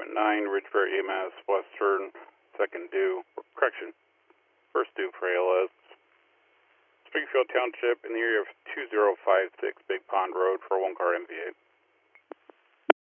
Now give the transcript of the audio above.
Department 9, Ridgebury EMS, Western, second due, correction, first due for ALS. Springfield Township in the area of 2056 Big Pond Road for a 1-car MVA.